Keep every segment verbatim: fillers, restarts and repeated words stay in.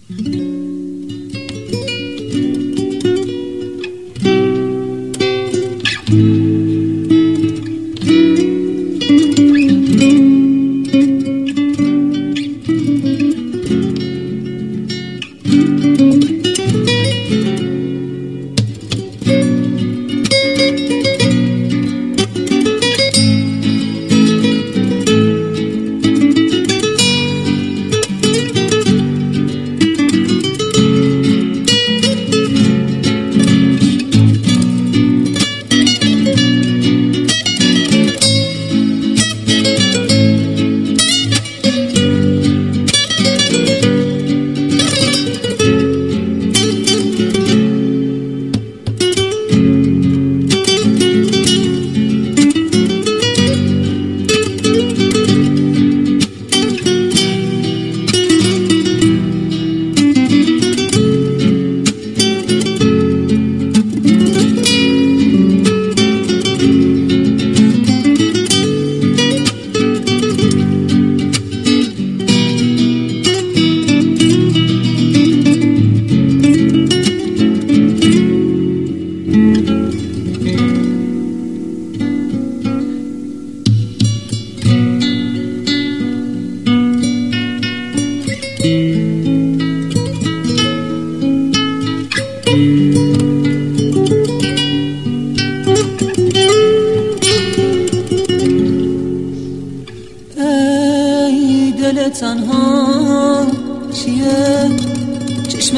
تنها چیه چشم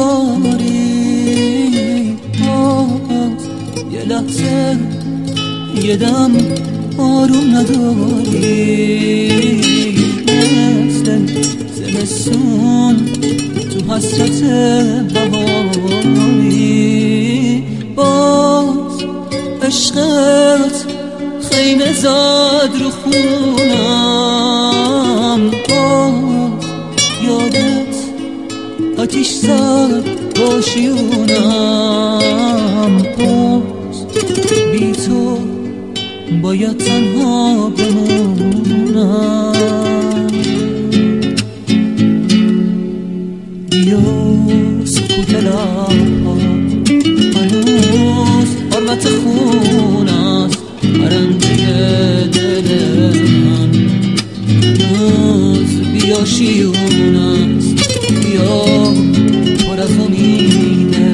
انتظاری، باز یه لحظه یه دم آروم نداری، مثل زمستون تو حسرت بهاری، باز عشقت خیمه زد رو خونم، باز یادت آتیش زد با شیونم، باز بی تو باید تنها بمونم. بیا سکوت لبها هنوز حرمت خون است، پرنده دل من هنوز بیا شیون است، بیا پر از امیده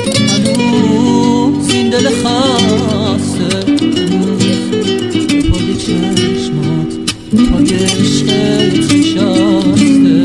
هنوز این دل خسته، هنوز پای چشمات پای عشقت نشسته.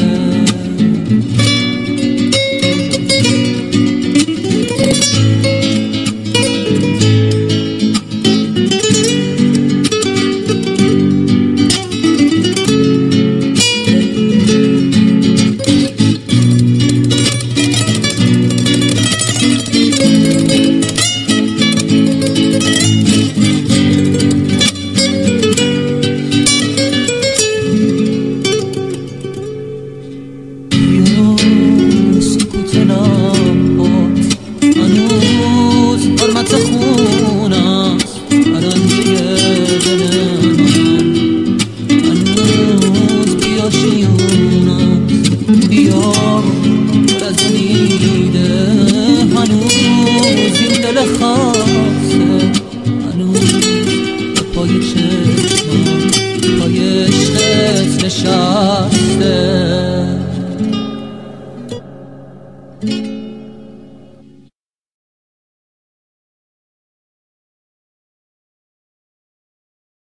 پای چشمم پای عشقت نشسته.